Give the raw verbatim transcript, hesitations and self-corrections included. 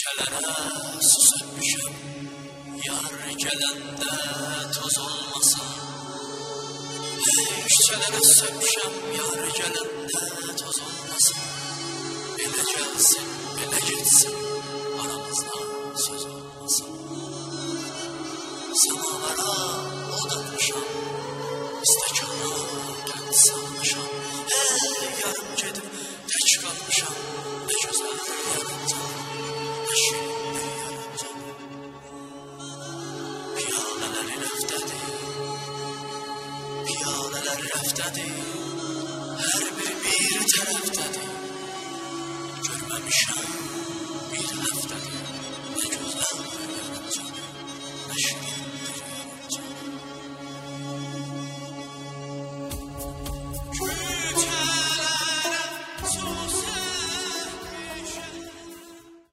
Küçelere sus etmişim, yar gelende toz olmasın. Hey, küçelere sus etmişim, yar gelende toz olmasın. Bile gelsin, bile gitsin, aramızda söz olmasın. Semalara odatmışam, istekana kendi salmışam. Hey, yarım gedib tek kalmışam, ne güzel yarım canım, ne şirin bir yarım canım. Piyaleleri rəfdədir, piyaleleri rəfdədir, her biri bir tərəfdədir.